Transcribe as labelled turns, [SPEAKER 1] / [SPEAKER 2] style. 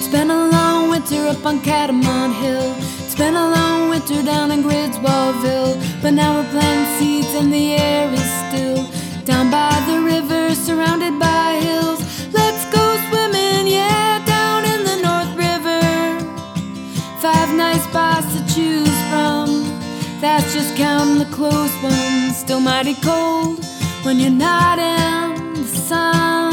[SPEAKER 1] Spent a long winter up on Catamount Hill. Spent a long winter down in Gridswellville. But now we're planting seeds and the air is still. Down by the river, surrounded by hills. Let's go swimming, yeah, down in the North River. 5 nice spots to choose from. That's just counting the close ones. Still mighty cold when you're not in the sun.